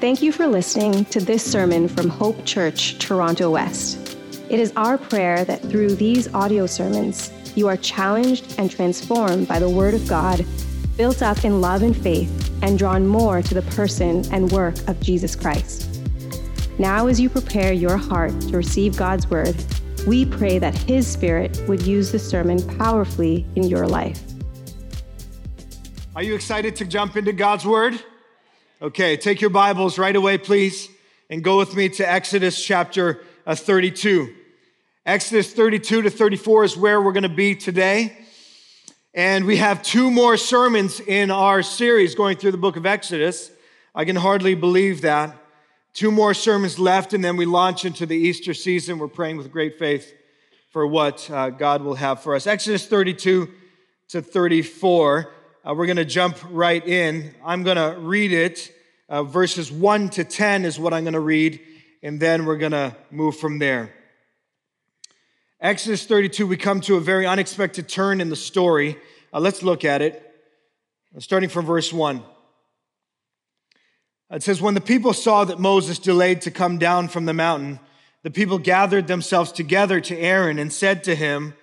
Thank you for listening to this sermon from Hope Church, Toronto West. It is our prayer that through these audio sermons, you are challenged and transformed by the Word of God, built up in love and faith, and drawn more to the person and work of Jesus Christ. Now, as you prepare your heart to receive God's Word, we pray that His Spirit would use the sermon powerfully in your life. Are you excited to jump into God's Word? Okay, take your Bibles right away, please, and go with me to Exodus chapter 32. Exodus 32 to 34 is where we're going to be today. And we have two more sermons in our series going through the book of Exodus. I can hardly believe that. Two more sermons left, and then we launch into the Easter season. We're praying with great faith for what God will have for us. Exodus 32 to 34. We're going to jump right in. I'm going to read it. Verses 1 to 10 is what I'm going to read, and then we're going to move from there. Exodus 32, we come to a very unexpected turn in the story. Let's look at it, starting from verse 1. It says, when the people saw that Moses delayed to come down from the mountain, the people gathered themselves together to Aaron and said to him,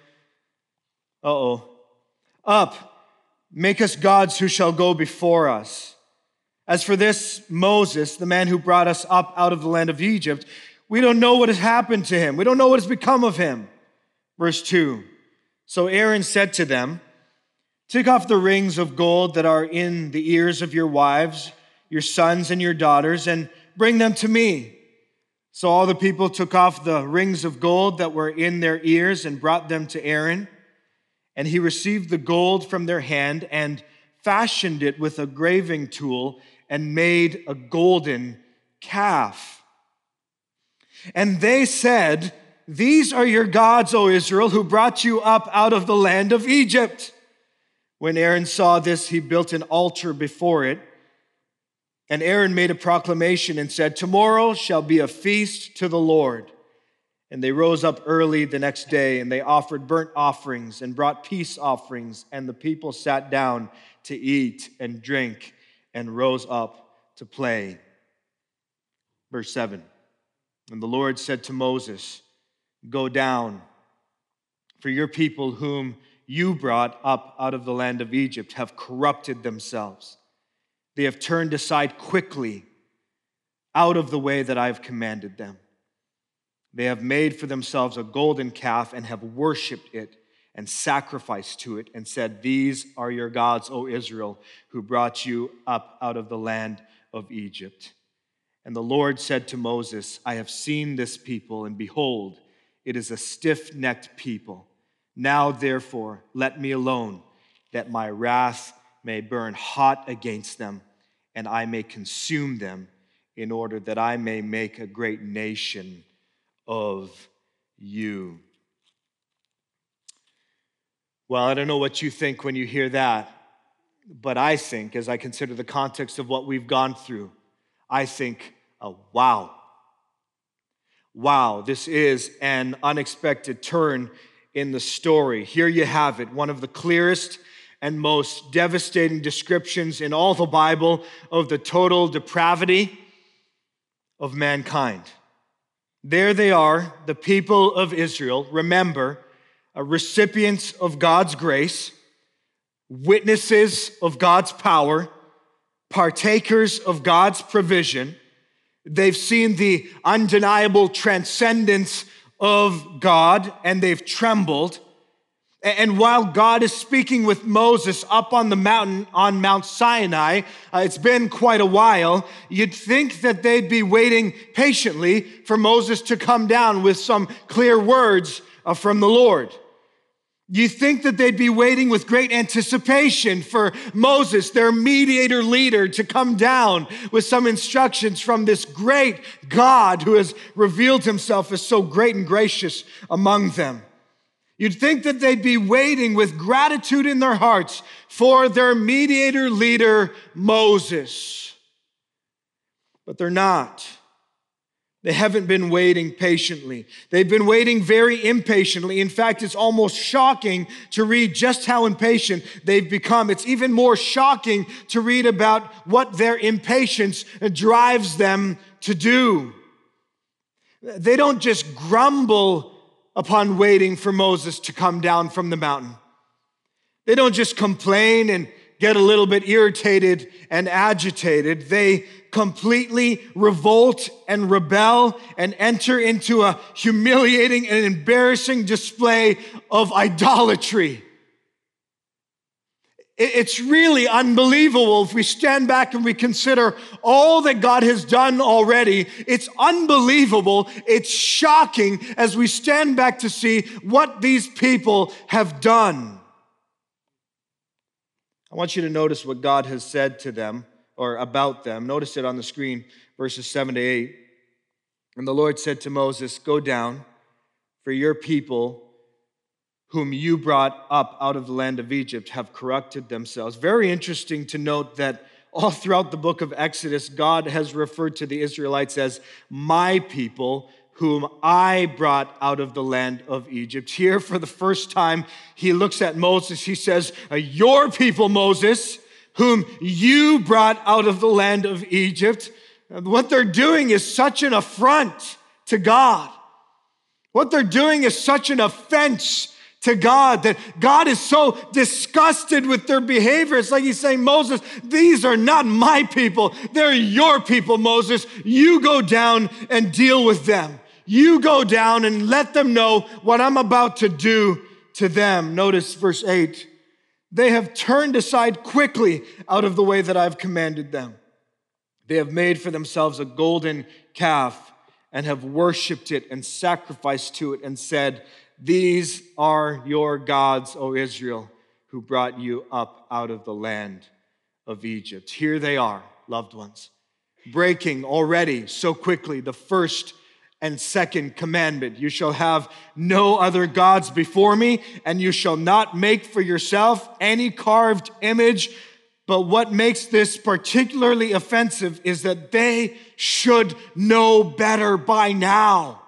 Up, make us gods who shall go before us. As for this Moses, the man who brought us up out of the land of Egypt, we don't know what has happened to him. We don't know what has become of him. Verse 2, so Aaron said to them, take off the rings of gold that are in the ears of your wives, your sons and your daughters, and bring them to me. So all the people took off the rings of gold that were in their ears and brought them to Aaron. And he received the gold from their hand and fashioned it with a graving tool and made a golden calf. And they said, these are your gods, O Israel, who brought you up out of the land of Egypt. When Aaron saw this, he built an altar before it. And Aaron made a proclamation and said, tomorrow shall be a feast to the Lord. And they rose up early the next day, and they offered burnt offerings and brought peace offerings. And the people sat down to eat and drink and rose up to play. Verse 7, and the Lord said to Moses, go down, for your people whom you brought up out of the land of Egypt have corrupted themselves. They have turned aside quickly out of the way that I have commanded them. They have made for themselves a golden calf and have worshipped it and sacrificed to it and said, these are your gods, O Israel, who brought you up out of the land of Egypt. And the Lord said to Moses, I have seen this people, and behold, it is a stiff-necked people. Now, therefore, let me alone, that my wrath may burn hot against them, and I may consume them, in order that I may make a great nation of you. Well, I don't know what you think when you hear that, but I think, as I consider the context of what we've gone through, I think, wow. Wow, this is an unexpected turn in the story. Here you have it, one of the clearest and most devastating descriptions in all the Bible of the total depravity of mankind. There they are, the people of Israel, remember, recipients of God's grace, witnesses of God's power, partakers of God's provision. They've seen the undeniable transcendence of God, and they've trembled. And while God is speaking with Moses up on the mountain on Mount Sinai, it's been quite a while, you'd think that they'd be waiting patiently for Moses to come down with some clear words from the Lord. You think that they'd be waiting with great anticipation for Moses, their mediator leader, to come down with some instructions from this great God who has revealed himself as so great and gracious among them. You'd think that they'd be waiting with gratitude in their hearts for their mediator leader, Moses. But they're not. They haven't been waiting patiently. They've been waiting very impatiently. In fact, it's almost shocking to read just how impatient they've become. It's even more shocking to read about what their impatience drives them to do. They don't just grumble upon waiting for Moses to come down from the mountain. They don't just complain and get a little bit irritated and agitated. They completely revolt and rebel and enter into a humiliating and embarrassing display of idolatry. It's really unbelievable if we stand back and we consider all that God has done already. It's unbelievable. It's shocking as we stand back to see what these people have done. I want you to notice what God has said to them or about them. Notice it on the screen, verses 7 to 8. And the Lord said to Moses, "Go down, for your people whom you brought up out of the land of Egypt have corrupted themselves." Very interesting to note that all throughout the book of Exodus, God has referred to the Israelites as my people, whom I brought out of the land of Egypt. Here, for the first time, he looks at Moses. He says, "Your people, Moses, whom you brought out of the land of Egypt." What they're doing is such an affront to God. What they're doing is such an offense to God that God is so disgusted with their behavior. It's like he's saying, "Moses, these are not my people. They're your people, Moses. You go down and deal with them. You go down and let them know what I'm about to do to them." Notice verse 8. "They have turned aside quickly out of the way that I've commanded them. They have made for themselves a golden calf and have worshipped it and sacrificed to it and said, 'These are your gods, O Israel, who brought you up out of the land of Egypt.'" Here they are, loved ones, breaking already so quickly the first and second commandment. "You shall have no other gods before me, and you shall not make for yourself any carved image." But what makes this particularly offensive is that they should know better by now.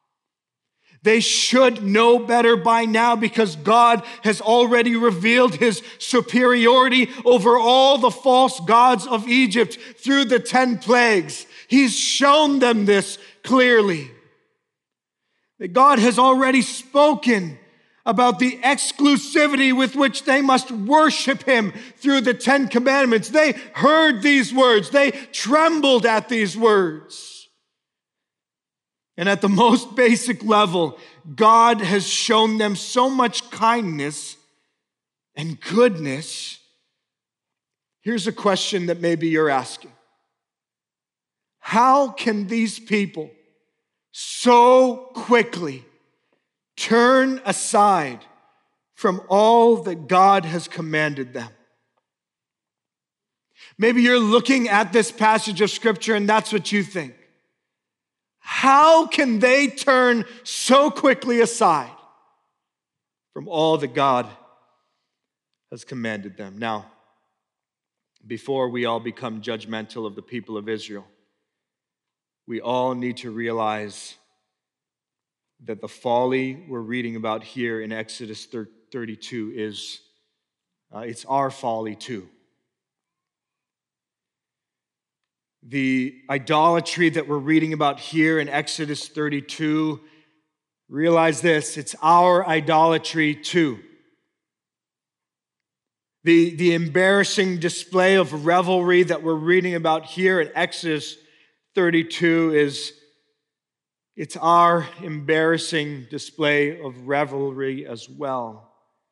They should know better by now because God has already revealed his superiority over all the false gods of Egypt through the 10 plagues. He's shown them this clearly. That God has already spoken about the exclusivity with which they must worship him through the 10 commandments. They heard these words. They trembled at these words. And at the most basic level, God has shown them so much kindness and goodness. Here's a question that maybe you're asking. How can these people so quickly turn aside from all that God has commanded them? Maybe you're looking at this passage of Scripture and that's what you think. How can they turn so quickly aside from all that God has commanded them? Now, before we all become judgmental of the people of Israel, we all need to realize that the folly we're reading about here in Exodus 32 is, it's our folly too. The idolatry that we're reading about here in Exodus 32, realize this, it's our idolatry too. The embarrassing display of revelry that we're reading about here in Exodus 32 it's our embarrassing display of revelry as well.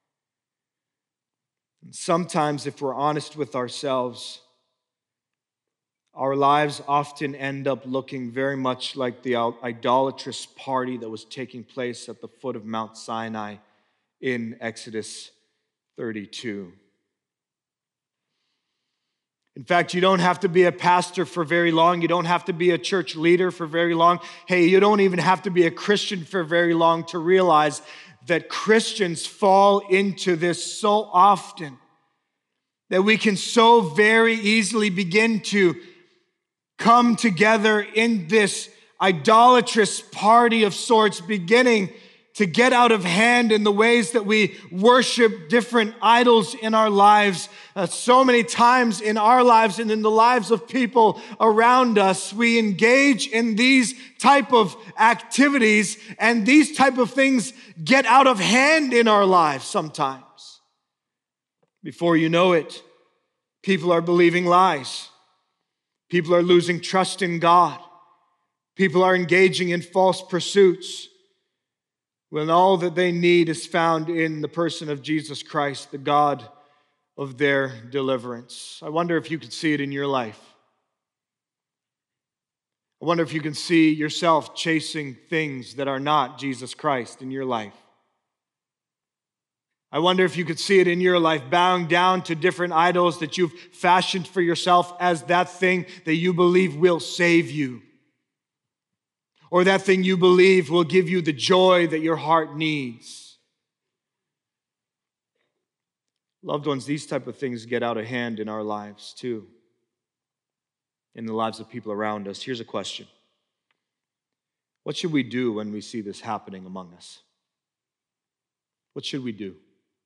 And sometimes, if we're honest with ourselves, our lives often end up looking very much like the idolatrous party that was taking place at the foot of Mount Sinai in Exodus 32. In fact, you don't have to be a pastor for very long. You don't have to be a church leader for very long. Hey, you don't even have to be a Christian for very long to realize that Christians fall into this so often, that we can so very easily begin to come together in this idolatrous party of sorts beginning to get out of hand in the ways that we worship different idols in our lives. So many times in our lives and in the lives of people around us, we engage in these type of activities, and these type of things get out of hand in our lives sometimes. Before you know it, people are believing lies. People are losing trust in God. People are engaging in false pursuits, when all that they need is found in the person of Jesus Christ, the God of their deliverance. I wonder if you could see it in your life. I wonder if you can see yourself chasing things that are not Jesus Christ in your life. I wonder if you could see it in your life, bowing down to different idols that you've fashioned for yourself as that thing that you believe will save you, or that thing you believe will give you the joy that your heart needs. Loved ones, these type of things get out of hand in our lives too, in the lives of people around us. Here's a question. What should we do when we see this happening among us? What should we do?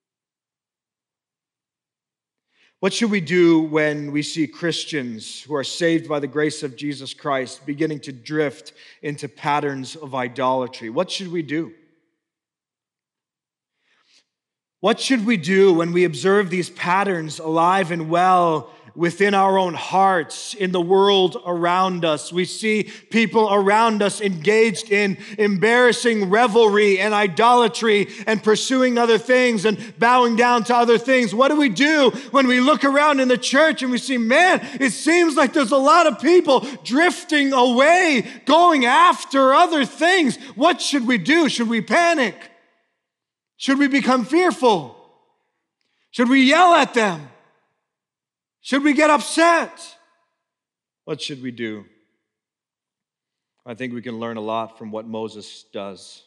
What should we do when we see Christians who are saved by the grace of Jesus Christ beginning to drift into patterns of idolatry? What should we do? What should we do when we observe these patterns alive and well within our own hearts, in the world around us? We see people around us engaged in embarrassing revelry and idolatry and pursuing other things and bowing down to other things. What do we do when we look around in the church and we see, man, it seems like there's a lot of people drifting away, going after other things? What should we do? Should we panic? Should we become fearful? Should we yell at them? Should we get upset? What should we do? I think we can learn a lot from what Moses does.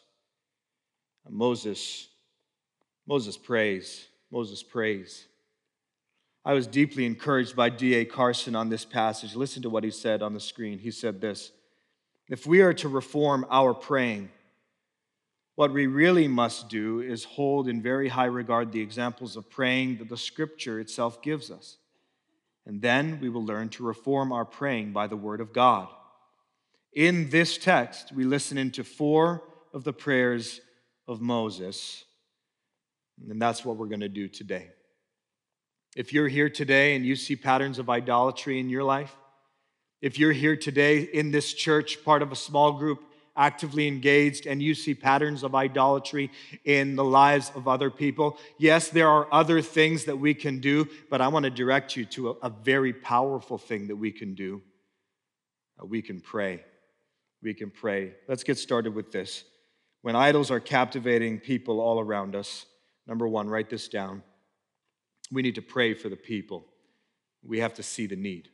Moses prays. Moses prays. I was deeply encouraged by D.A. Carson on this passage. Listen to what he said on the screen. He said this: if we are to reform our praying, what we really must do is hold in very high regard the examples of praying that the Scripture itself gives us. And then we will learn to reform our praying by the Word of God. In this text, we listen into 4 of the prayers of Moses, and that's what we're going to do today. If you're here today and you see patterns of idolatry in your life, if you're here today in this church, part of a small group, actively engaged, and you see patterns of idolatry in the lives of other people, yes, there are other things that we can do, but I want to direct you to a very powerful thing that we can do. We can pray. We can pray. Let's get started with this. When idols are captivating people all around us, number 1, write this down. We need to pray for the people. We have to see the need.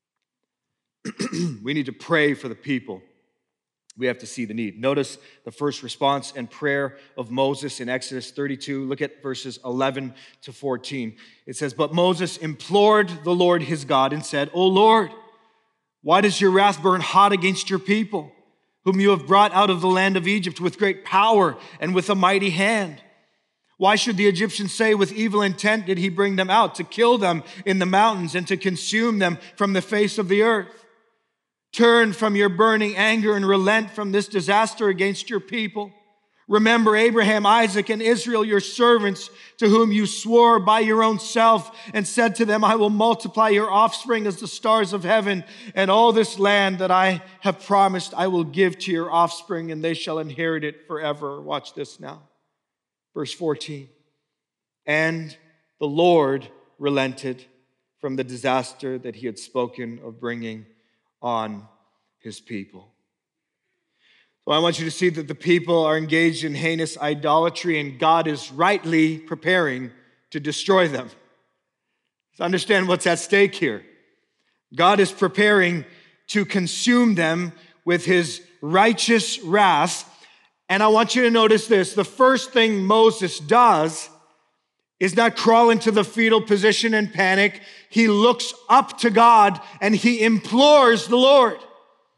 We need to pray for the people. We have to see the need. Notice the first response and prayer of Moses in Exodus 32. Look at verses 11 to 14. It says, but Moses implored the Lord his God and said, O Lord, why does your wrath burn hot against your people, whom you have brought out of the land of Egypt with great power and with a mighty hand? Why should the Egyptians say, with evil intent did he bring them out, to kill them in the mountains and to consume them from the face of the earth? Turn from your burning anger and relent from this disaster against your people. Remember Abraham, Isaac, and Israel, your servants, to whom you swore by your own self and said to them, I will multiply your offspring as the stars of heaven, and all this land that I have promised I will give to your offspring, and they shall inherit it forever. Watch this now. Verse 14. And the Lord relented from the disaster that he had spoken of bringing on his people. So I want you to see that the people are engaged in heinous idolatry, and God is rightly preparing to destroy them. Let's understand what's at stake here. God is preparing to consume them with his righteous wrath. And I want you to notice this. The first thing Moses does is not crawl into the fetal position and panic. He looks up to God and he implores the Lord.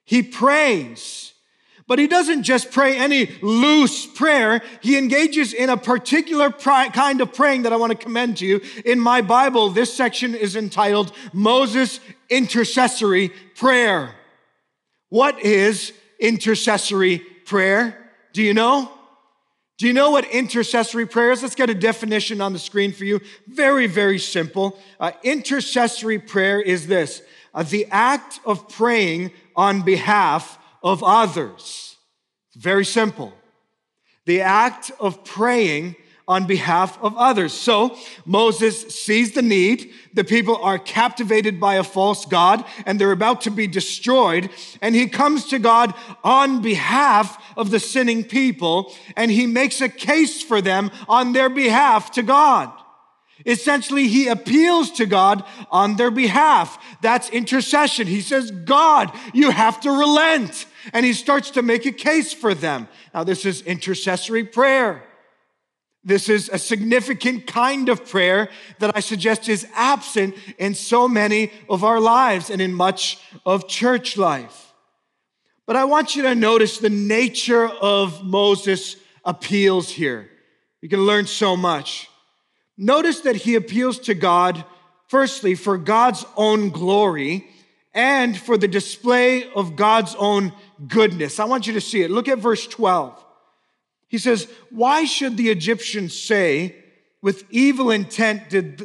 He prays. But he doesn't just pray any loose prayer. He engages in a particular kind of praying that I want to commend to you. In my Bible, this section is entitled Moses' Intercessory Prayer. What is intercessory prayer? Do you know? Do you know what intercessory prayer is? Let's get a definition on the screen for you. Very, very simple. Intercessory prayer is this: the act of praying on behalf of others. Very simple. The act of praying on behalf of others. So Moses sees the need. The people are captivated by a false god and they're about to be destroyed. And he comes to God on behalf of the sinning people and he makes a case for them on their behalf to God. Essentially, he appeals to God on their behalf. That's intercession. He says, God, you have to relent. And he starts to make a case for them. Now, this is intercessory prayer. This is a significant kind of prayer that I suggest is absent in so many of our lives and in much of church life. But I want you to notice the nature of Moses' appeals here. You can learn so much. Notice that he appeals to God, firstly, for God's own glory and for the display of God's own goodness. I want you to see it. Look at verse 12. He says, why should the Egyptians say, with evil intent did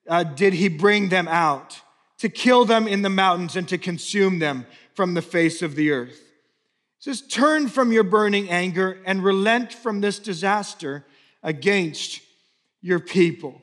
he bring them out, to kill them in the mountains and to consume them from the face of the earth? He says, turn from your burning anger and relent from this disaster against your people.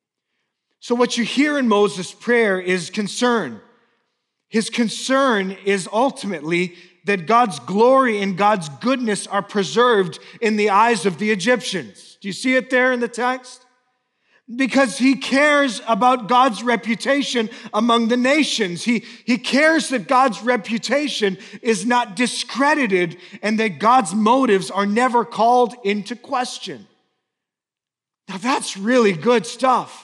So what you hear in Moses' prayer is concern. His concern is ultimately that God's glory and God's goodness are preserved in the eyes of the Egyptians. Do you see it there in the text? Because he cares about God's reputation among the nations. He cares that God's reputation is not discredited and that God's motives are never called into question. Now that's really good stuff.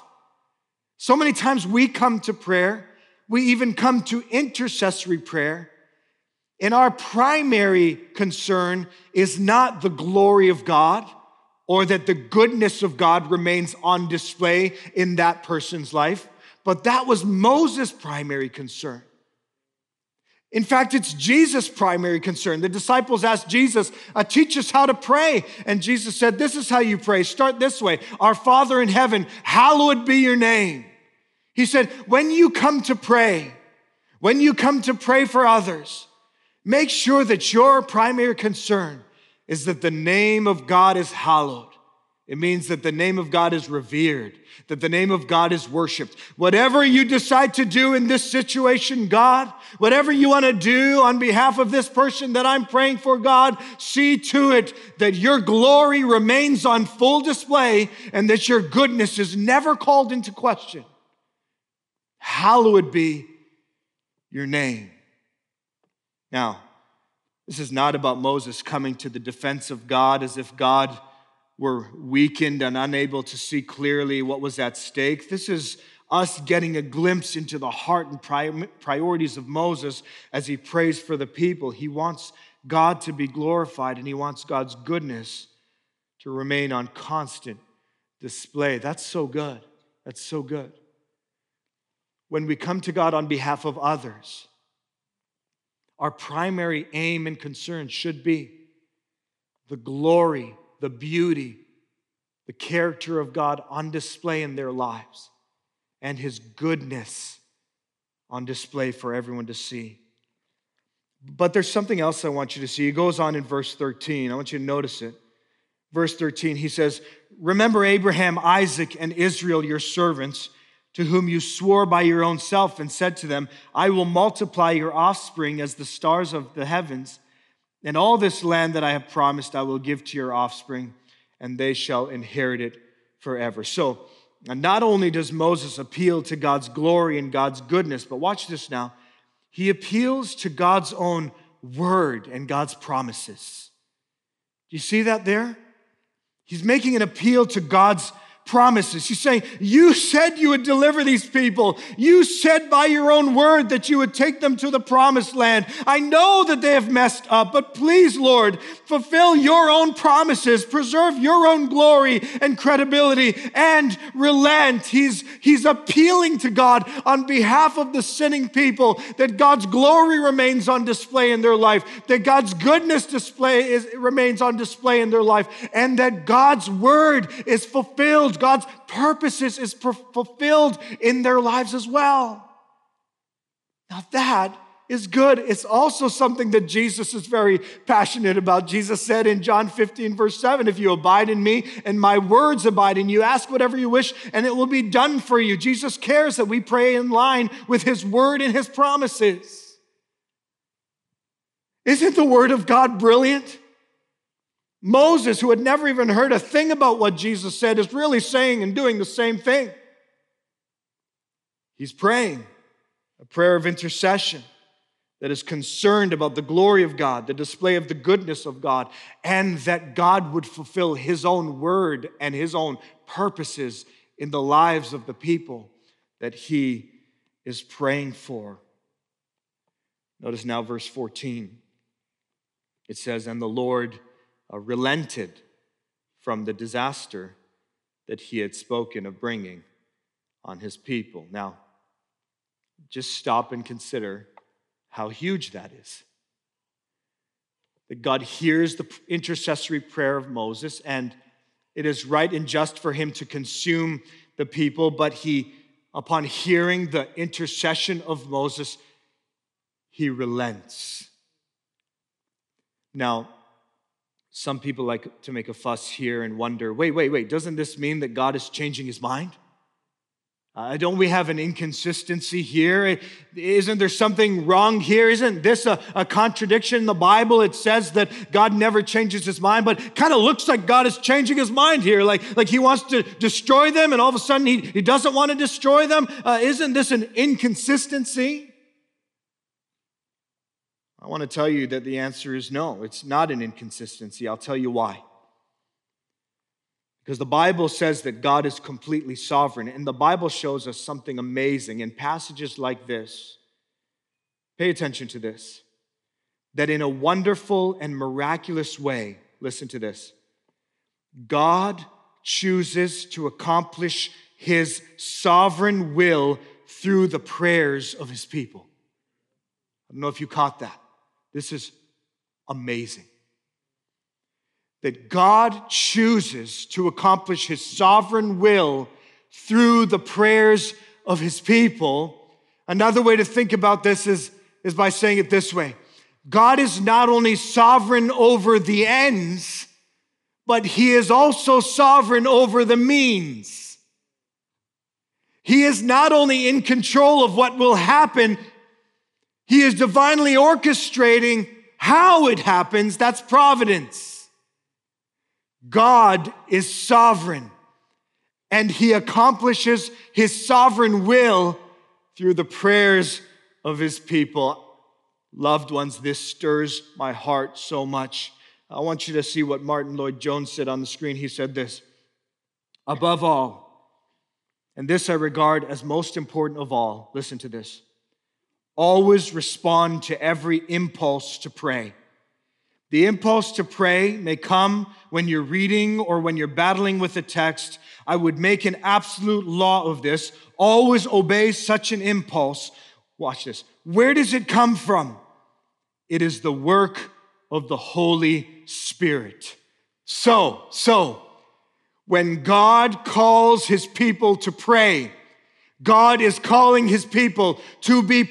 So many times we come to prayer, we even come to intercessory prayer, and our primary concern is not the glory of God or that the goodness of God remains on display in that person's life, but that was Moses' primary concern. In fact, it's Jesus' primary concern. The disciples asked Jesus, teach us how to pray. And Jesus said, this is how you pray. Start this way. Our Father in heaven, hallowed be your name. He said, when you come to pray for others, make sure that your primary concern is that the name of God is hallowed. It means that the name of God is revered, that the name of God is worshiped. Whatever you decide to do in this situation, God, whatever you want to do on behalf of this person that I'm praying for, God, see to it that your glory remains on full display and that your goodness is never called into question. Hallowed be your name. Now, this is not about Moses coming to the defense of God as if God were weakened and unable to see clearly what was at stake. This is us getting a glimpse into the heart and priorities of Moses as he prays for the people. He wants God to be glorified and he wants God's goodness to remain on constant display. That's so good. That's so good. When we come to God on behalf of others, our primary aim and concern should be the glory, the beauty, the character of God on display in their lives and his goodness on display for everyone to see. But there's something else I want you to see. He goes on in verse 13. I want you to notice it. Verse 13, he says, remember Abraham, Isaac, and Israel, your servants, to whom you swore by your own self and said to them, I will multiply your offspring as the stars of the heavens, and all this land that I have promised I will give to your offspring, and they shall inherit it forever. So, not only does Moses appeal to God's glory and God's goodness, but watch this now, he appeals to God's own word and God's promises. Do you see that there? He's making an appeal to God's promises. He's saying, you said you would deliver these people. You said by your own word that you would take them to the promised land. I know that they have messed up, but please, Lord, fulfill your own promises, preserve your own glory and credibility, and relent. He's appealing to God on behalf of the sinning people that God's glory remains on display in their life, that God's goodness remains on display in their life, and that God's word is fulfilled. God's purposes is fulfilled in their lives as well. Now that is good. It's also something that Jesus is very passionate about. Jesus said in John 15, verse 7, if you abide in me and my words abide in you, ask whatever you wish and it will be done for you. Jesus cares that we pray in line with his word and his promises. Isn't the word of God brilliant? Moses, who had never even heard a thing about what Jesus said, is really saying and doing the same thing. He's praying a prayer of intercession that is concerned about the glory of God, the display of the goodness of God, and that God would fulfill his own word and his own purposes in the lives of the people that he is praying for. Notice now verse 14. It says, and the Lord relented from the disaster that he had spoken of bringing on his people. Now, just stop and consider how huge that is. That God hears the intercessory prayer of Moses, and it is right and just for him to consume the people, but he, upon hearing the intercession of Moses, he relents. Now, some people like to make a fuss here and wonder, wait, doesn't this mean that God is changing his mind? Don't we have an inconsistency here? Isn't there something wrong here? Isn't this a contradiction in the Bible? It says that God never changes his mind, but it kind of looks like God is changing his mind here. Like he wants to destroy them and all of a sudden he doesn't want to destroy them. Isn't this an inconsistency? I want to tell you that the answer is no. It's not an inconsistency. I'll tell you why. Because the Bible says that God is completely sovereign, and the Bible shows us something amazing in passages like this. Pay attention to this. That in a wonderful and miraculous way, listen to this, God chooses to accomplish his sovereign will through the prayers of his people. I don't know if you caught that. This is amazing. That God chooses to accomplish his sovereign will through the prayers of his people. Another way to think about this is by saying it this way. God is not only sovereign over the ends, but he is also sovereign over the means. He is not only in control of what will happen, he is divinely orchestrating how it happens. That's providence. God is sovereign, and he accomplishes his sovereign will through the prayers of his people. Loved ones, this stirs my heart so much. I want you to see what Martin Lloyd-Jones said on the screen. He said this, above all, and this I regard as most important of all, listen to this, always respond to every impulse to pray. The impulse to pray may come when you're reading or when you're battling with a text. I would make an absolute law of this. Always obey such an impulse. Watch this. Where does it come from? It is the work of the Holy Spirit. So, when God calls his people to pray, God is calling his people to be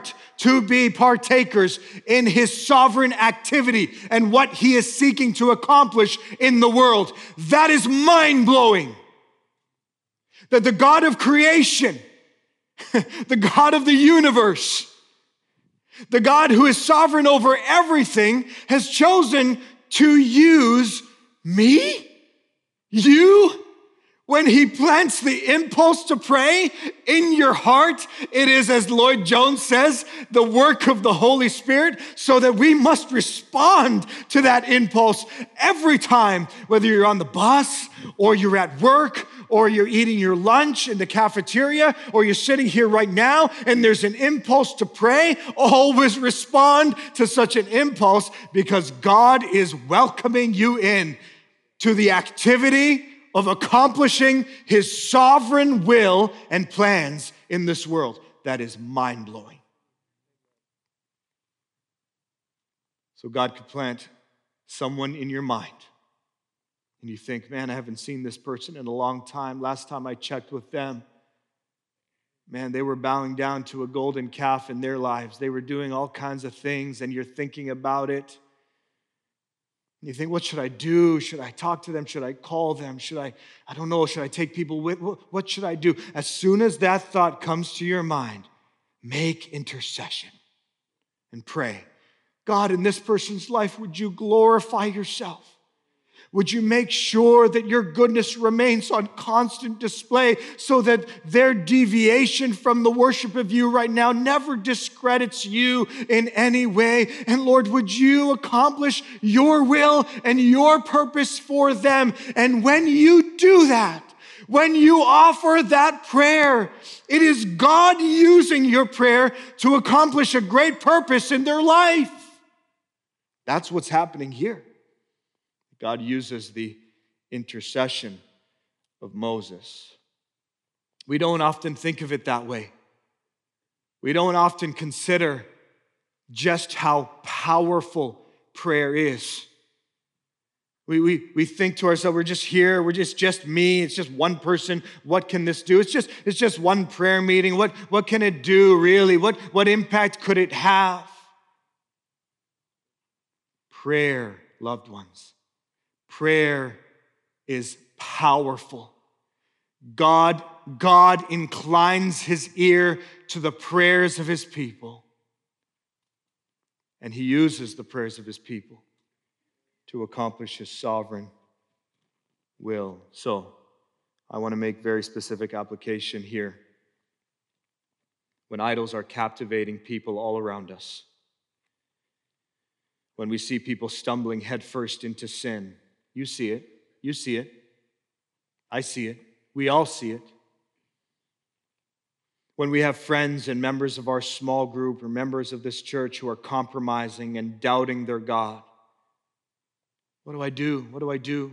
partakers in his sovereign activity and what he is seeking to accomplish in the world. That is mind-blowing. That the God of creation, the God of the universe, the God who is sovereign over everything, has chosen to use me, you. When he plants the impulse to pray in your heart, it is, as Lloyd-Jones says, the work of the Holy Spirit, so that we must respond to that impulse every time, whether you're on the bus or you're at work or you're eating your lunch in the cafeteria, or you're sitting here right now and there's an impulse to pray, always respond to such an impulse, because God is welcoming you in to the activity of accomplishing his sovereign will and plans in this world. That is mind-blowing. So God could plant someone in your mind, and you think, man, I haven't seen this person in a long time. Last time I checked with them, man, they were bowing down to a golden calf in their lives. They were doing all kinds of things, and you're thinking about it. You think, what should I do? Should I talk to them? Should I call them? I don't know, should I take people with? What should I do? As soon as that thought comes to your mind, make intercession and pray. God, in this person's life, would you glorify yourself? Would you make sure that your goodness remains on constant display so that their deviation from the worship of you right now never discredits you in any way? And Lord, would you accomplish your will and your purpose for them? And when you do that, when you offer that prayer, it is God using your prayer to accomplish a great purpose in their life. That's what's happening here. God uses the intercession of Moses. We don't often think of it that way. We don't often consider just how powerful prayer is. We think to ourselves, we're just here, we're just me, it's just one person. What can this do? It's just one prayer meeting. What can it do really? What impact could it have? Prayer, loved ones. Prayer is powerful. God inclines his ear to the prayers of his people. And he uses the prayers of his people to accomplish his sovereign will. So, I want to make very specific application here. When idols are captivating people all around us, when we see people stumbling headfirst into sin, you see it. You see it. I see it. We all see it. When we have friends and members of our small group or members of this church who are compromising and doubting their God, what do I do? What do I do?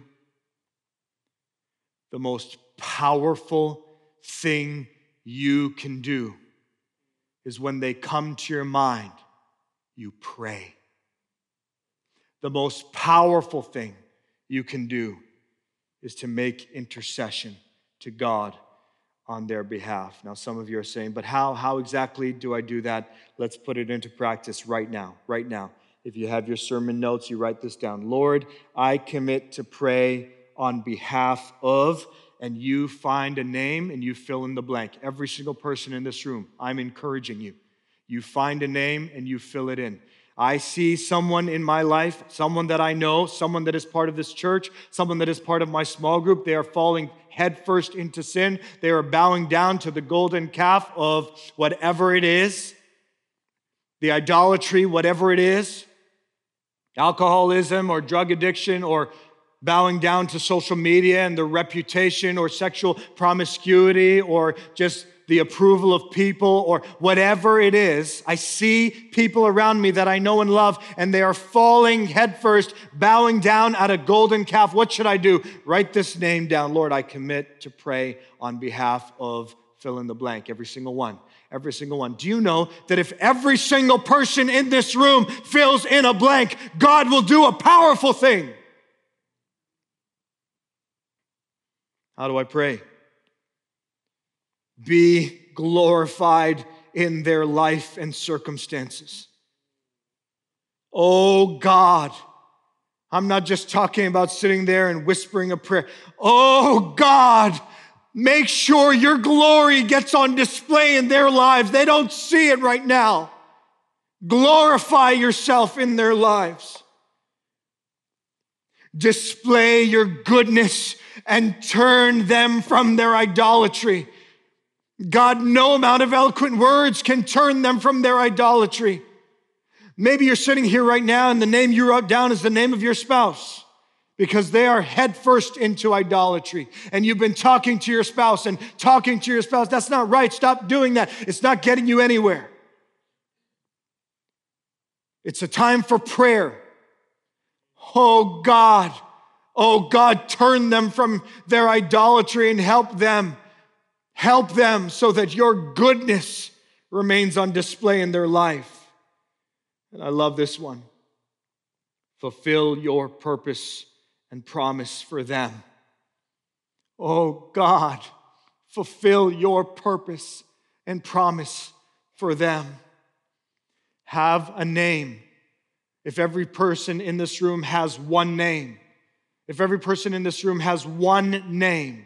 The most powerful thing you can do is when they come to your mind, you pray. The most powerful thing you can do is to make intercession to God on their behalf. Now, some of you are saying, but how exactly do I do that? Let's put it into practice right now. If you have your sermon notes, you write this down. Lord, I commit to pray on behalf of, and you find a name and you fill in the blank. Every single person in this room, I'm encouraging you. You find a name and you fill it in. I see someone in my life, someone that I know, someone that is part of this church, someone that is part of my small group. They are falling headfirst into sin. They are bowing down to the golden calf of whatever it is, the idolatry, whatever it is, alcoholism or drug addiction, or bowing down to social media and their reputation, or sexual promiscuity, or just the approval of people, or whatever it is. I see people around me that I know and love, and they are falling headfirst, bowing down at a golden calf. What should I do? Write this name down. Lord, I commit to pray on behalf of fill in the blank. Every single one. Every single one. Do you know that if every single person in this room fills in a blank, God will do a powerful thing? How do I pray? Be glorified in their life and circumstances. Oh God, I'm not just talking about sitting there and whispering a prayer. Oh God, make sure your glory gets on display in their lives. They don't see it right now. Glorify yourself in their lives. Display your goodness and turn them from their idolatry. God, no amount of eloquent words can turn them from their idolatry. Maybe you're sitting here right now and the name you wrote down is the name of your spouse, because they are headfirst into idolatry. And you've been talking to your spouse and talking to your spouse. That's not right. Stop doing that. It's not getting you anywhere. It's a time for prayer. Oh God, turn them from their idolatry and help them. Help them so that your goodness remains on display in their life. And I love this one. Fulfill your purpose and promise for them. Oh God, fulfill your purpose and promise for them. Have a name. If every person in this room has one name, if every person in this room has one name,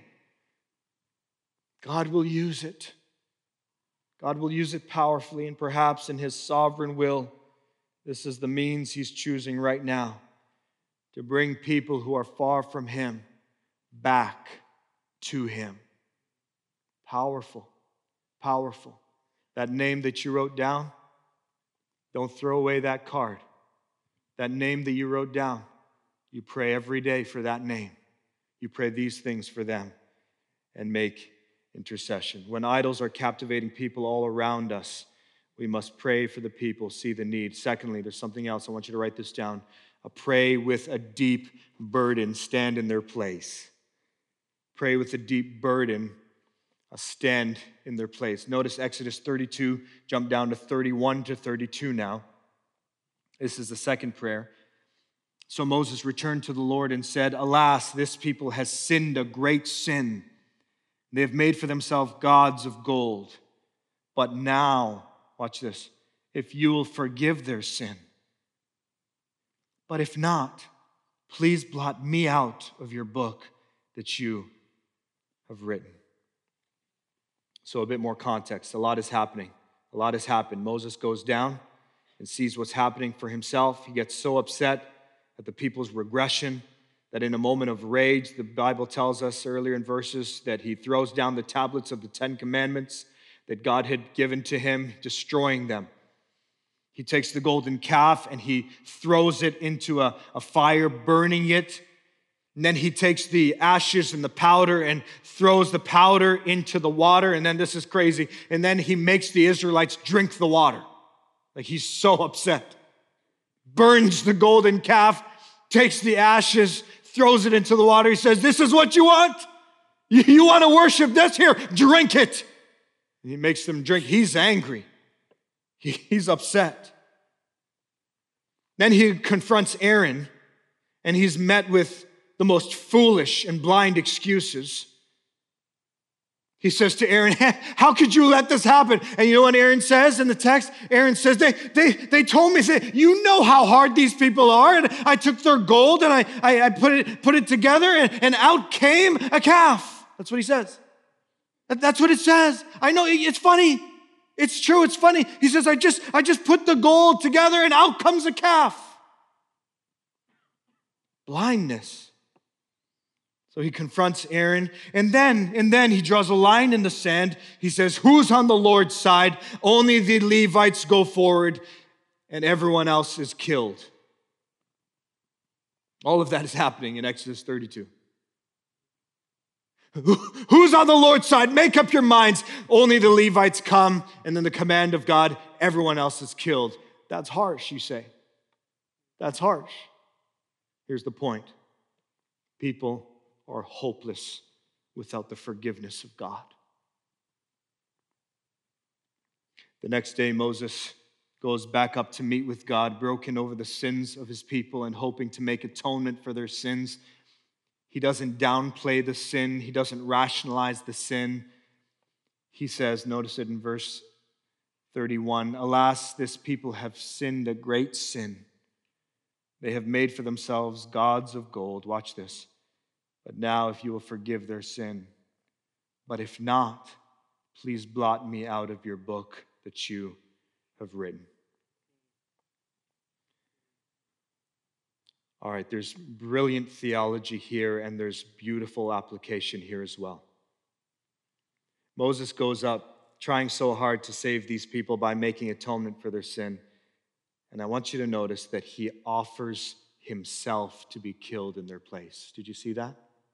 God will use it. God will use it powerfully, and perhaps in His sovereign will, this is the means He's choosing right now to bring people who are far from Him back to Him. Powerful, powerful. That name that you wrote down, don't throw away that card. That name that you wrote down, you pray every day for that name. You pray these things for them and make intercession. When idols are captivating people all around us, we must pray for the people, see the need. Secondly, there's something else. I want you to write this down. Pray with a deep burden. Stand in their place. Pray with a deep burden. Stand in their place. Notice Exodus 32. Jump down to 31 to 32 now. This is the second prayer. So Moses returned to the Lord and said, "Alas, this people has sinned a great sin. They have made for themselves gods of gold. But now," watch this, "if you will forgive their sin. But if not, please blot me out of your book that you have written." So a bit more context. A lot is happening. A lot has happened. Moses goes down and sees what's happening for himself. He gets so upset at the people's regression that in a moment of rage, the Bible tells us earlier in verses that he throws down the tablets of the 10 Commandments that God had given to him, destroying them. He takes the golden calf and he throws it into a fire, burning it. And then he takes the ashes and the powder and throws the powder into the water. And then this is crazy. And then he makes the Israelites drink the water. Like, he's so upset. Burns the golden calf, takes the ashes, throws it into the water. He says, "This is what you want? You want to worship this? Here, drink it." And he makes them drink. He's angry. He's upset. Then he confronts Aaron, and he's met with the most foolish and blind excuses. He says to Aaron, "How could you let this happen?" And you know what Aaron says in the text? Aaron says, they told me, "You know how hard these people are, and I took their gold and I put it together, and out came a calf." That's what he says. That's what it says. I know, it's funny. It's true, it's funny. He says, I just put the gold together and out comes a calf. Blindness. So he confronts Aaron, and then he draws a line in the sand. He says, "Who's on the Lord's side? Only the Levites go forward, and everyone else is killed." All of that is happening in Exodus 32. Who's on the Lord's side? Make up your minds. Only the Levites come, and then the command of God, everyone else is killed. That's harsh, you say. That's harsh. Here's the point. People are hopeless without the forgiveness of God. The next day, Moses goes back up to meet with God, broken over the sins of his people and hoping to make atonement for their sins. He doesn't downplay the sin. He doesn't rationalize the sin. He says, notice it in verse 31, "Alas, this people have sinned a great sin. They have made for themselves gods of gold." Watch this. "But now if you will forgive their sin. But if not, please blot me out of your book that you have written." All right, there's brilliant theology here, and there's beautiful application here as well. Moses goes up trying so hard to save these people by making atonement for their sin. And I want you to notice that he offers himself to be killed in their place. Did you see that?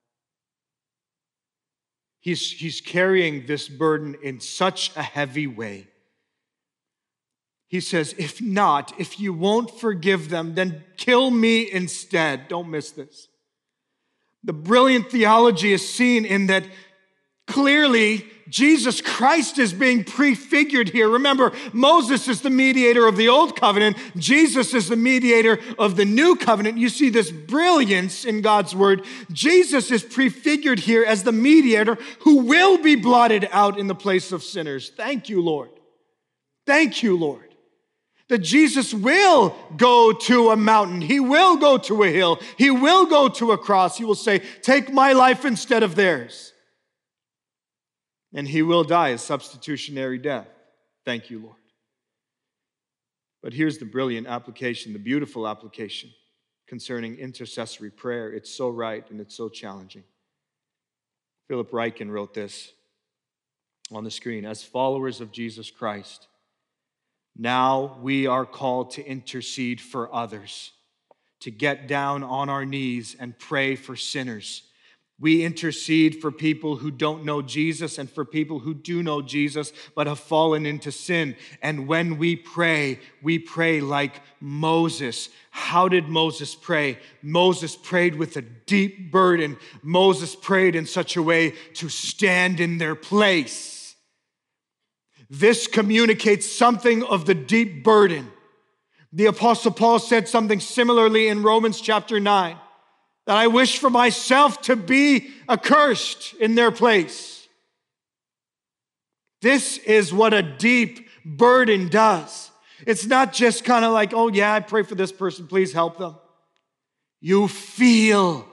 He's carrying this burden in such a heavy way. He says, if not, if you won't forgive them, then kill me instead. Don't miss this. The brilliant theology is seen in that clearly Jesus Christ is being prefigured here. Remember, Moses is the mediator of the old covenant. Jesus is the mediator of the new covenant. You see this brilliance in God's word. Jesus is prefigured here as the mediator who will be blotted out in the place of sinners. Thank you, Lord. Thank you, Lord. That Jesus will go to a mountain. He will go to a hill. He will go to a cross. He will say, take my life instead of theirs. And he will die a substitutionary death. Thank you, Lord. But here's the brilliant application, the beautiful application concerning intercessory prayer. It's so right and it's so challenging. Philip Ryken wrote this on the screen. As followers of Jesus Christ, now we are called to intercede for others, to get down on our knees and pray for sinners. We intercede for people who don't know Jesus and for people who do know Jesus but have fallen into sin. And when we pray like Moses. How did Moses pray? Moses prayed with a deep burden. Moses prayed in such a way to stand in their place. This communicates something of the deep burden. The Apostle Paul said something similarly in Romans chapter 9. That I wish for myself to be accursed in their place. This is what a deep burden does. It's not just kind of like, oh yeah, I pray for this person, please help them. You feel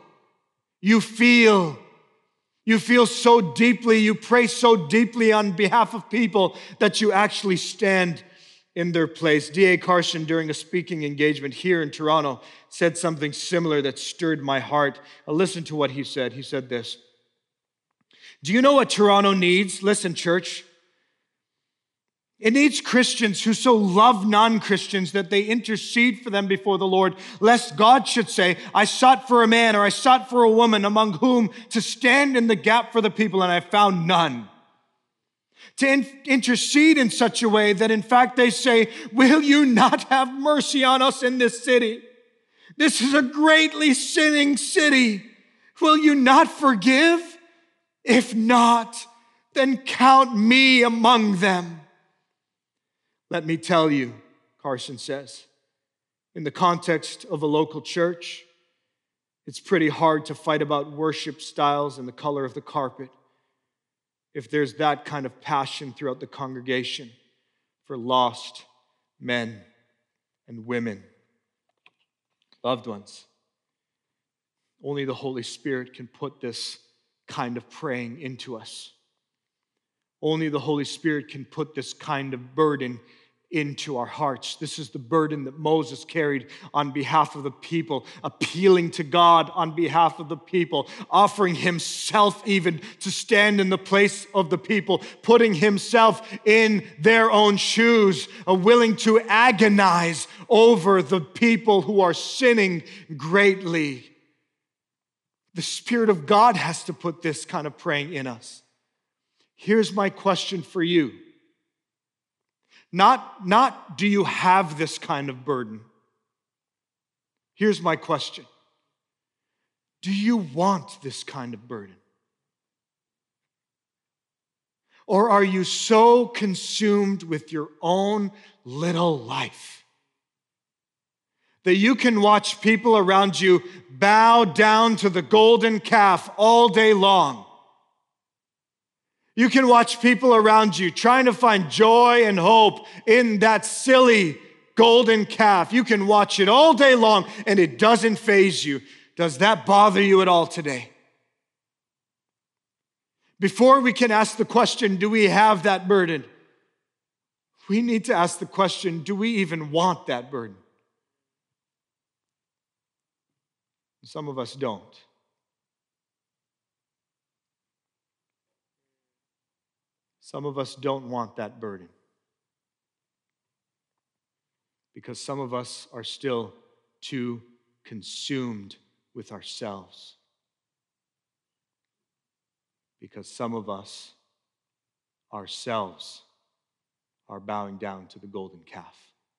so deeply, you pray so deeply on behalf of people that you actually stand in their place. D.A. Carson, during a speaking engagement here in Toronto, said something similar that stirred my heart. Listen to what he said. He said this. Do you know what Toronto needs? Listen, church. It needs Christians who so love non-Christians that they intercede for them before the Lord, lest God should say, I sought for a man or I sought for a woman among whom to stand in the gap for the people, and I found none. To intercede in such a way that in fact they say, will you not have mercy on us in this city? This is a greatly sinning city. Will you not forgive? If not, then count me among them. Let me tell you, Carson says, in the context of a local church, it's pretty hard to fight about worship styles and the color of the carpet if there's that kind of passion throughout the congregation for lost men and women, loved ones. Only the Holy Spirit can put this kind of praying into us. Only the Holy Spirit can put this kind of burden into our hearts. This is the burden that Moses carried on behalf of the people, appealing to God on behalf of the people, offering himself even to stand in the place of the people, putting himself in their own shoes, willing to agonize over the people who are sinning greatly. The Spirit of God has to put this kind of praying in us. Here's my question for you. Not do you have this kind of burden? Here's my question. Do you want this kind of burden? Or are you so consumed with your own little life that you can watch people around you bow down to the golden calf all day long? You can watch people around you trying to find joy and hope in that silly golden calf. You can watch it all day long and it doesn't faze you. Does that bother you at all today? Before we can ask the question, do we have that burden? We need to ask the question, do we even want that burden? Some of us don't. Some of us don't want that burden because some of us are still too consumed with ourselves. Because some of us ourselves are bowing down to the golden calf.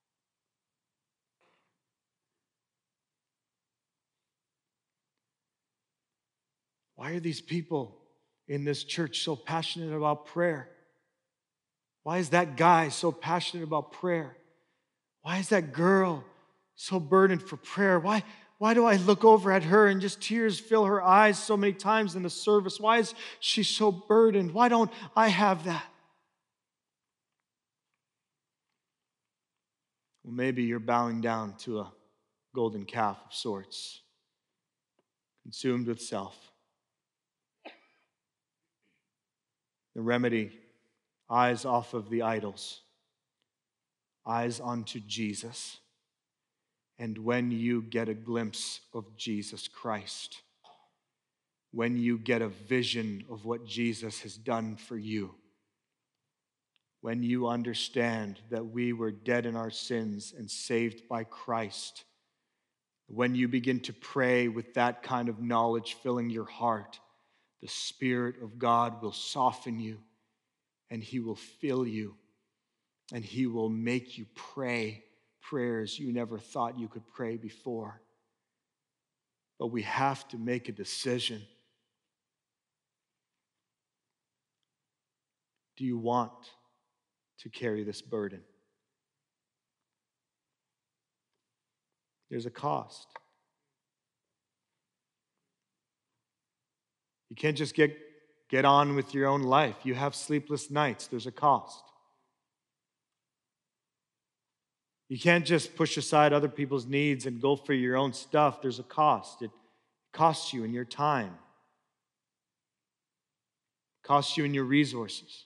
Why are these people in this church so passionate about prayer? Why is that guy so passionate about prayer? Why is that girl so burdened for prayer? Why do I look over at her and just tears fill her eyes so many times in the service? Why is she so burdened? Why don't I have that? Well, maybe you're bowing down to a golden calf of sorts, consumed with self. The remedy: eyes off of the idols, eyes onto Jesus. And when you get a glimpse of Jesus Christ, when you get a vision of what Jesus has done for you, when you understand that we were dead in our sins and saved by Christ, when you begin to pray with that kind of knowledge filling your heart, the Spirit of God will soften you, and He will fill you, and He will make you pray prayers you never thought you could pray before. But we have to make a decision. Do you want to carry this burden? There's a cost. You can't just get on with your own life. You have sleepless nights. There's a cost. You can't just push aside other people's needs and go for your own stuff. There's a cost. It costs you in your time. It costs you in your resources.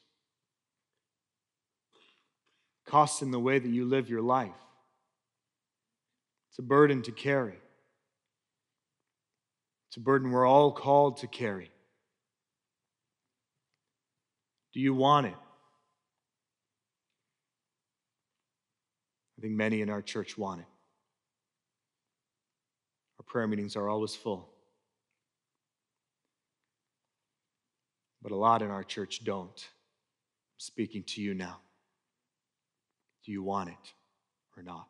It costs in the way that you live your life. It's a burden to carry. It's a burden we're all called to carry. Do you want it? I think many in our church want it. Our prayer meetings are always full. But a lot in our church don't. I'm speaking to you now. Do you want it or not?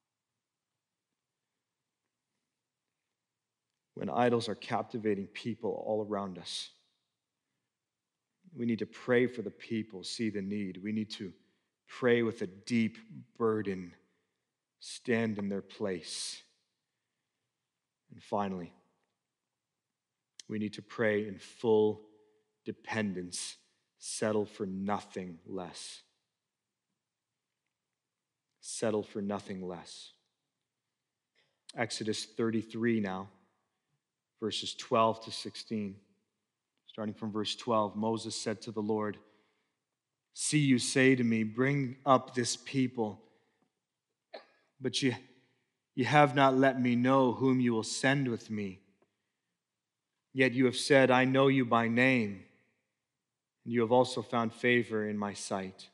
When idols are captivating people all around us, we need to pray for the people, see the need. We need to pray with a deep burden, stand in their place. And finally, we need to pray in full dependence, settle for nothing less. Settle for nothing less. Exodus 33 now, verses 12 to 16. Starting from verse 12, Moses said to the Lord, "See, you say to me, bring up this people, but you have not let me know whom you will send with me. Yet you have said, I know you by name, and you have also found favor in my sight."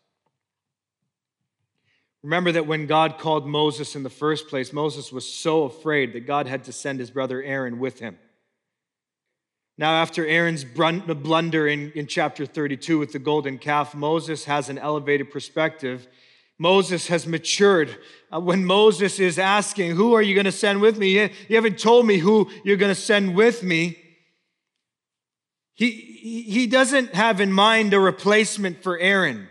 Remember that when God called Moses in the first place, Moses was so afraid that God had to send his brother Aaron with him. Now, after Aaron's blunder in chapter 32 with the golden calf, Moses has an elevated perspective. Moses has matured. When Moses is asking, who are you going to send with me? You haven't told me who you're going to send with me. He doesn't have in mind a replacement for Aaron.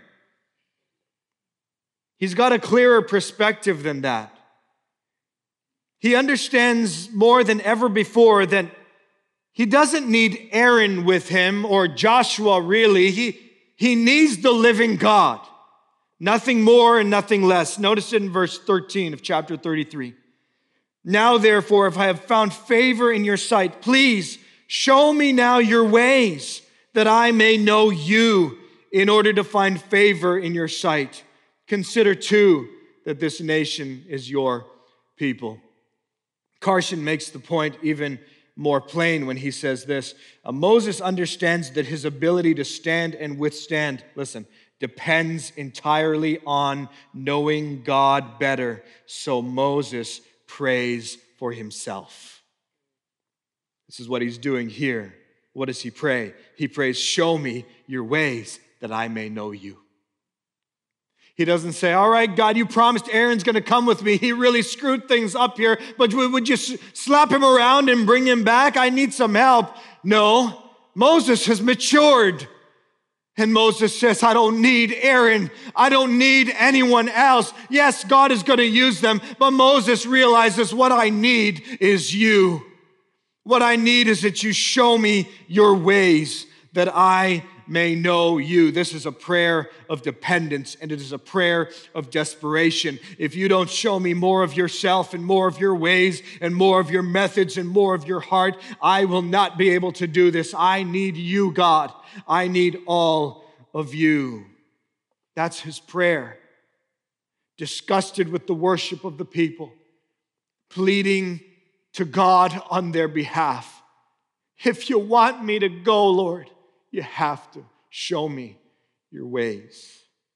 He's got a clearer perspective than that. He understands more than ever before that he doesn't need Aaron with him, or Joshua really. He needs the living God. Nothing more and nothing less. Notice it in verse 13 of chapter 33. Now, therefore, if I have found favor in your sight, please show me now your ways, that I may know you, in order to find favor in your sight. Consider, too, that this nation is your people. Carson makes the point even more plain when he says this. Moses understands that his ability to stand and withstand, listen, depends entirely on knowing God better. So Moses prays for himself. This is what he's doing here. What does he pray? He prays, show me your ways that I may know you. He doesn't say, all right, God, you promised Aaron's going to come with me. He really screwed things up here, but would you slap him around and bring him back? I need some help. No, Moses has matured. And Moses says, I don't need Aaron. I don't need anyone else. Yes, God is going to use them, but Moses realizes what I need is you. What I need is that you show me your ways that I may know you. This is a prayer of dependence, and it is a prayer of desperation. If you don't show me more of yourself and more of your ways and more of your methods and more of your heart, I will not be able to do this. I need you, God. I need all of you. That's his prayer. Disgusted with the worship of the people, pleading to God on their behalf. If you want me to go, Lord, you have to show me your ways.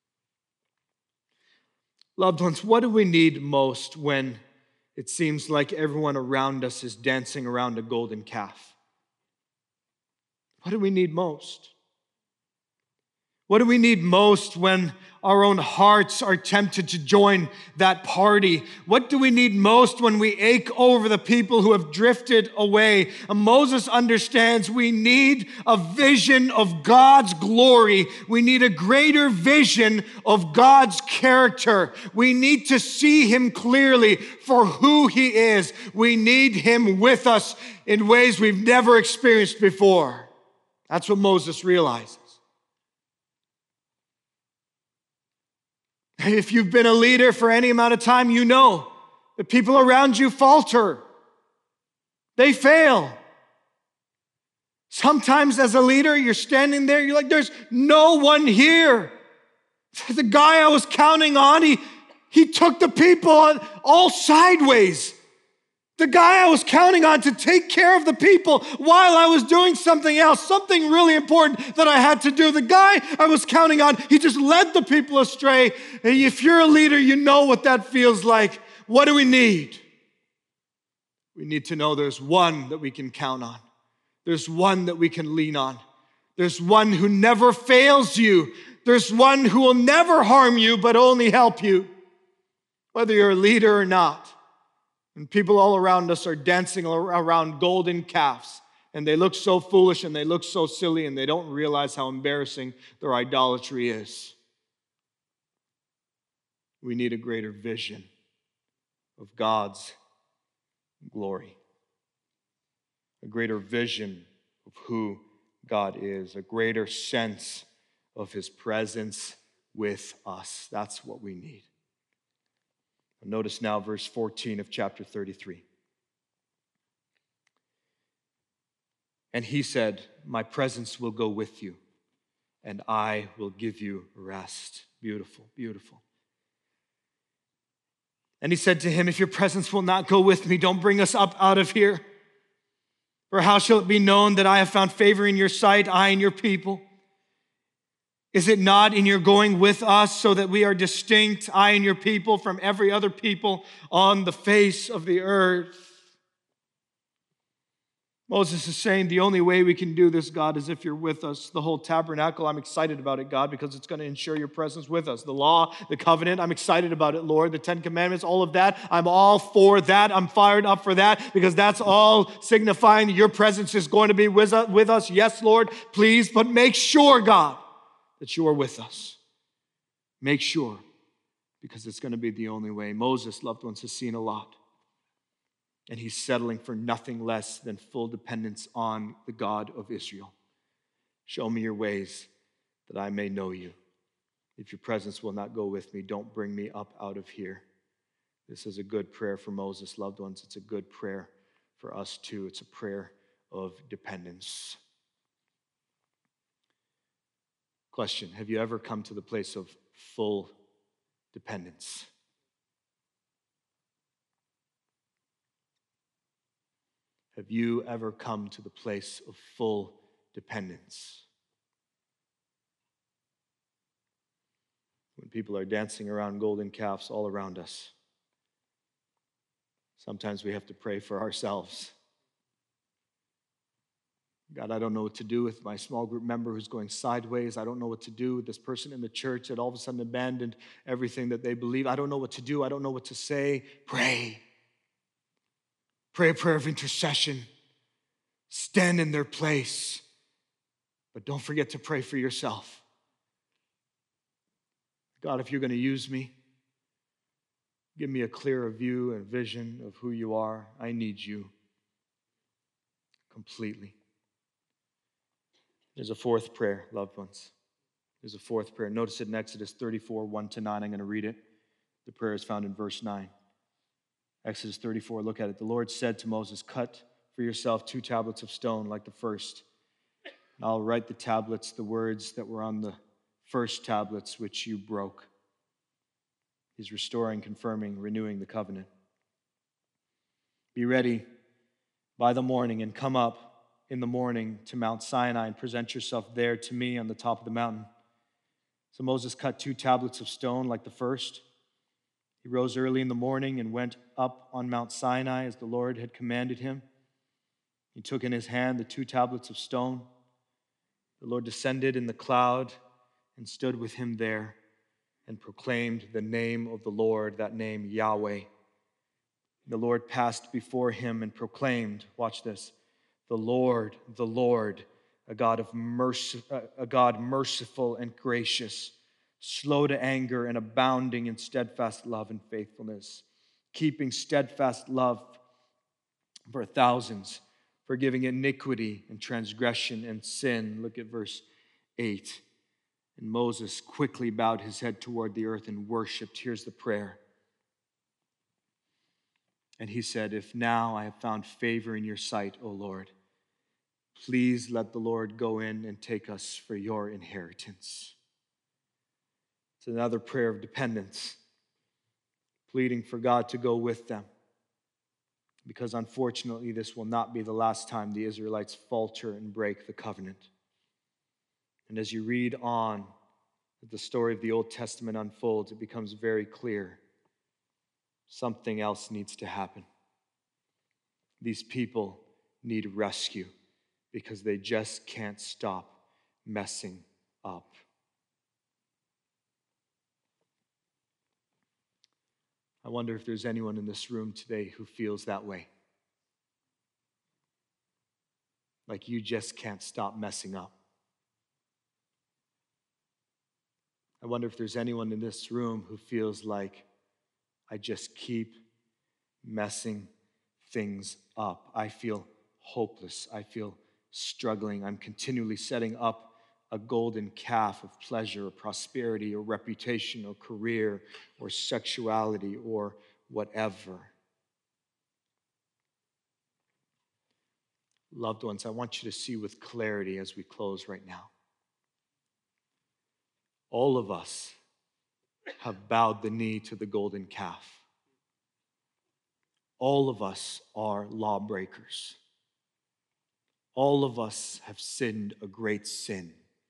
Loved ones, what do we need most when it seems like everyone around us is dancing around a golden calf? What do we need most? What do we need most when our own hearts are tempted to join that party? What do we need most when we ache over the people who have drifted away? And Moses understands we need a vision of God's glory. We need a greater vision of God's character. We need to see him clearly for who he is. We need him with us in ways we've never experienced before. That's what Moses realizes. If you've been a leader for any amount of time, you know the people around you falter. They fail. Sometimes as a leader, you're standing there, you're like, there's no one here. The guy I was counting on, he took the people all sideways. The guy I was counting on to take care of the people while I was doing something else, something really important that I had to do. The guy I was counting on, he just led the people astray. And if you're a leader, you know what that feels like. What do we need? We need to know there's one that we can count on. There's one that we can lean on. There's one who never fails you. There's one who will never harm you, but only help you, whether you're a leader or not. And people all around us are dancing around golden calves. And they look so foolish and they look so silly and they don't realize how embarrassing their idolatry is. We need a greater vision of God's glory. A greater vision of who God is. A greater sense of his presence with us. That's what we need. Notice now verse 14 of chapter 33. And he said, my presence will go with you, and I will give you rest. Beautiful, beautiful. And he said to him, if your presence will not go with me, don't bring us up out of here. For how shall it be known that I have found favor in your sight, I and your people? Is it not in your going with us so that we are distinct, I and your people, from every other people on the face of the earth? Moses is saying the only way we can do this, God, is if you're with us. The whole tabernacle, I'm excited about it, God, because it's going to ensure your presence with us. The law, the covenant, I'm excited about it, Lord. The 10 Commandments, all of that, I'm all for that. I'm fired up for that because that's all signifying your presence is going to be with us. Yes, Lord, please, but make sure, God, that you are with us. Make sure, because it's going to be the only way. Moses, loved ones, has seen a lot. And he's settling for nothing less than full dependence on the God of Israel. Show me your ways that I may know you. If your presence will not go with me, don't bring me up out of here. This is a good prayer for Moses, loved ones. It's a good prayer for us too. It's a prayer of dependence. Question, have you ever come to the place of full dependence? Have you ever come to the place of full dependence? When people are dancing around golden calves all around us, Sometimes we have to pray for ourselves. God, I don't know what to do with my small group member who's going sideways. I don't know what to do with this person in the church that all of a sudden abandoned everything that they believe. I don't know what to do. I don't know what to say. Pray. Pray a prayer of intercession. Stand in their place. But don't forget to pray for yourself. God, if you're going to use me, give me a clearer view and vision of who you are. I need you completely. There's a fourth prayer, loved ones. There's a fourth prayer. Notice it in Exodus 34, 1-9. I'm going to read it. The prayer is found in verse 9. Exodus 34, look at it. The Lord said to Moses, cut for yourself 2 tablets of stone like the first. And I'll write the tablets, the words that were on the first tablets which you broke. He's restoring, confirming, renewing the covenant. Be ready by the morning and come up in the morning to Mount Sinai and present yourself there to me on the top of the mountain. So Moses cut 2 tablets of stone like the first. He rose early in the morning and went up on Mount Sinai as the Lord had commanded him. He took in his hand the 2 tablets of stone. The Lord descended in the cloud and stood with him there and proclaimed the name of the Lord, that name Yahweh. The Lord passed before him and proclaimed, watch this, the Lord, a God of mercy, a God merciful and gracious, slow to anger and abounding in steadfast love and faithfulness, keeping steadfast love for thousands, forgiving iniquity and transgression and sin. Look at verse 8. And Moses quickly bowed his head toward the earth and worshiped. Here's the prayer. And he said, if now I have found favor in your sight, O Lord, please let the Lord go in and take us for your inheritance. It's another prayer of dependence, pleading for God to go with them. Because unfortunately, this will not be the last time the Israelites falter and break the covenant. And as you read on, as the story of the Old Testament unfolds, it becomes very clear something else needs to happen. These people need rescue because they just can't stop messing up. I wonder if there's anyone in this room today who feels that way. Like you just can't stop messing up. I wonder if there's anyone in this room who feels like I just keep messing things up. I feel hopeless. I feel struggling. I'm continually setting up a golden calf of pleasure or prosperity or reputation or career or sexuality or whatever. Loved ones, I want you to see with clarity as we close right now. All of us have bowed the knee to the golden calf. All of us are lawbreakers. All of us have sinned a great sin.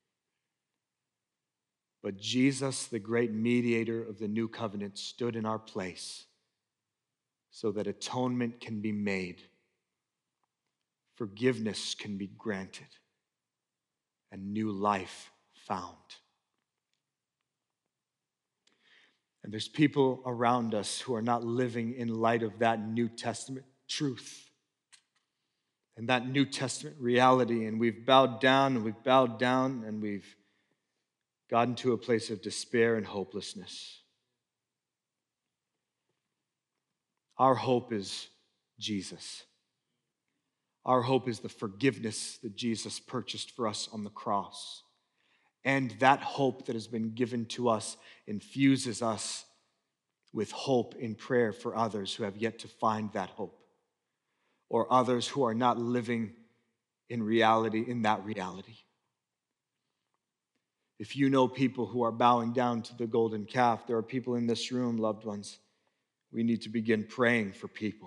But Jesus, the great mediator of the new covenant, stood in our place so that atonement can be made, forgiveness can be granted, and new life found. And there's people around us who are not living in light of that New Testament truth and that New Testament reality. And we've bowed down and we've gotten to a place of despair and hopelessness. Our hope is Jesus. Our hope is the forgiveness that Jesus purchased for us on the cross. And that hope that has been given to us infuses us with hope in prayer for others who have yet to find that hope, or others who are not living in that reality. If you know people who are bowing down to the golden calf, there are people in this room, loved ones, we need to begin praying for people.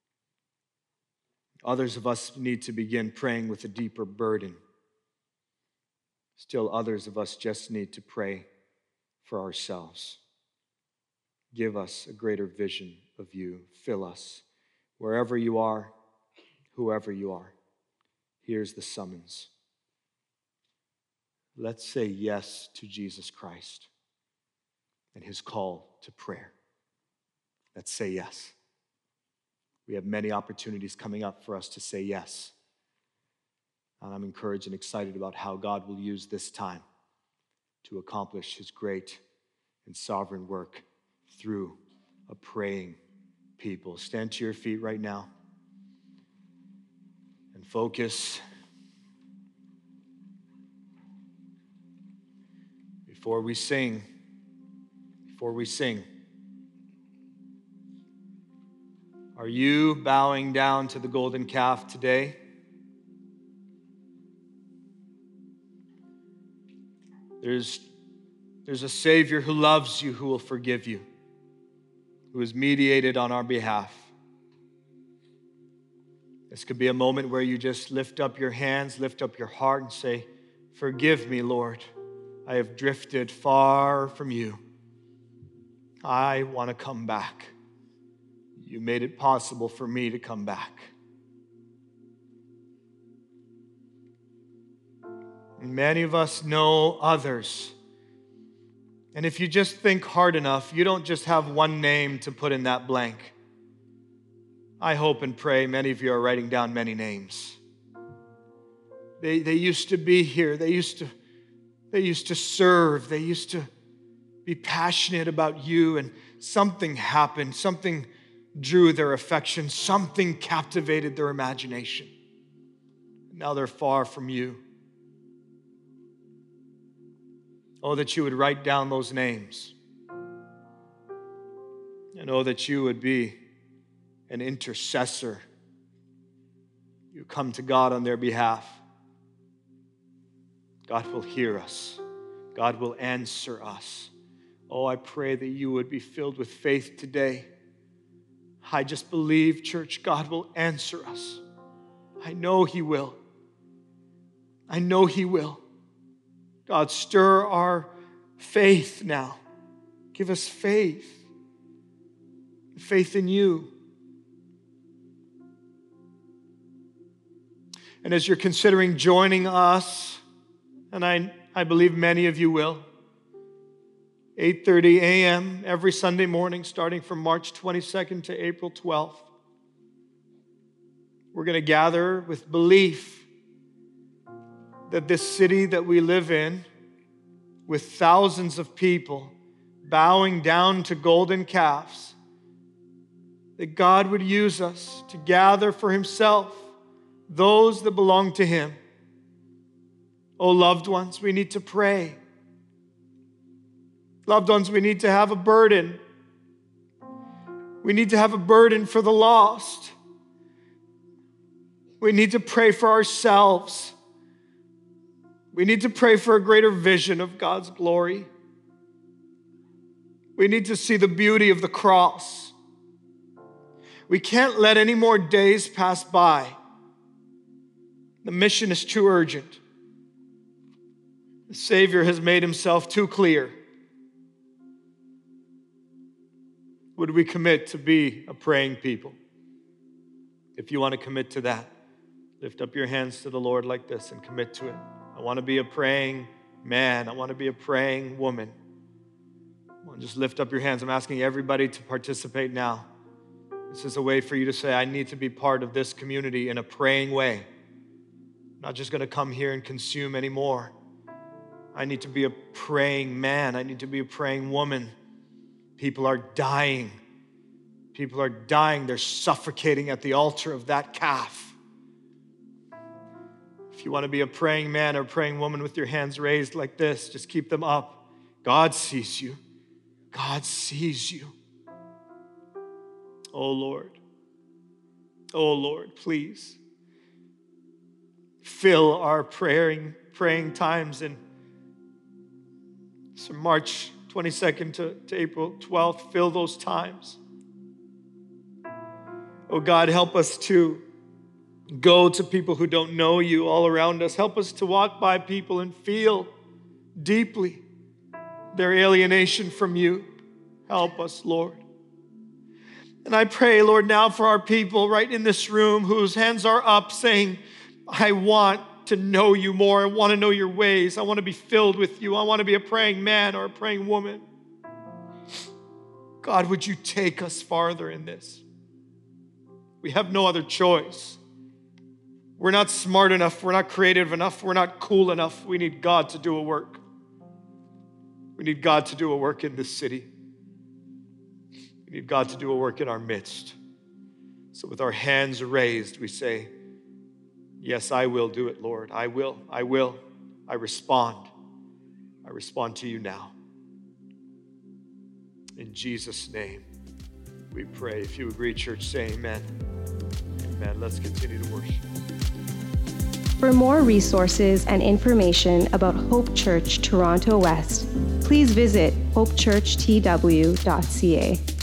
Others of us need to begin praying with a deeper burden. Still, others of us just need to pray for ourselves. Give us a greater vision of you. Fill us Wherever you are, whoever you are, here's the summons. Let's say yes to Jesus Christ and his call to prayer. Let's say yes. We have many opportunities coming up for us to say yes. And I'm encouraged and excited about how God will use this time to accomplish his great and sovereign work through a praying people. Stand to your feet right now and focus. Before we sing, are you bowing down to the golden calf today? There's a Savior who loves you, who will forgive you, who has mediated on our behalf. This could be a moment where you just lift up your hands, lift up your heart, and say, "Forgive me, Lord. I have drifted far from you. I want to come back. You made it possible for me to come back." And many of us know others. And if you just think hard enough, you don't just have one name to put in that blank. I hope and pray many of you are writing down many names. They used to be here. They used to serve. They used to be passionate about you, and something happened. Something drew their affection. Something captivated their imagination. Now they're far from you. Oh, that you would write down those names. And oh, that you would be an intercessor. You come to God on their behalf. God will hear us. God will answer us. Oh, I pray that you would be filled with faith today. I just believe, church, God will answer us. I know he will. I know he will. God, stir our faith now. Give us faith. Faith in you. And as you're considering joining us, and I believe many of you will, 8:30 a.m. every Sunday morning, starting from March 22nd to April 12th. We're going to gather with belief that this city that we live in, with thousands of people bowing down to golden calves, that God would use us to gather for himself those that belong to him. Oh, loved ones, we need to pray. Loved ones, we need to have a burden. We need to have a burden for the lost. We need to pray for ourselves. We need to pray for a greater vision of God's glory. We need to see the beauty of the cross. We can't let any more days pass by. The mission is too urgent. The Savior has made himself too clear. Would we commit to be a praying people? If you want to commit to that, lift up your hands to the Lord like this and commit to it. I want to be a praying man. I want to be a praying woman. Just lift up your hands. I'm asking everybody to participate now. This is a way for you to say, I need to be part of this community in a praying way. I'm not just going to come here and consume anymore. I need to be a praying man. I need to be a praying woman. People are dying. People are dying. They're suffocating at the altar of that calf. If you want to be a praying man or a praying woman with your hands raised like this, just keep them up. God sees you. God sees you. Oh Lord, please fill our praying times in from March 22nd to April 12th. Fill those times. Oh God, help us to go to people who don't know you all around us. Help us to walk by people and feel deeply their alienation from you. Help us, Lord. And I pray, Lord, now for our people right in this room whose hands are up saying, I want to know you more. I want to know your ways. I want to be filled with you. I want to be a praying man or a praying woman. God, would you take us farther in this? We have no other choice. We're not smart enough. We're not creative enough. We're not cool enough. We need God to do a work. We need God to do a work in this city. We need God to do a work in our midst. So with our hands raised, we say, yes, I will do it, Lord. I will. I respond. I respond to you now. In Jesus' name, we pray. If you agree, church, say amen. Amen. Let's continue to worship. For more resources and information about Hope Church Toronto West, please visit hopechurchtw.ca.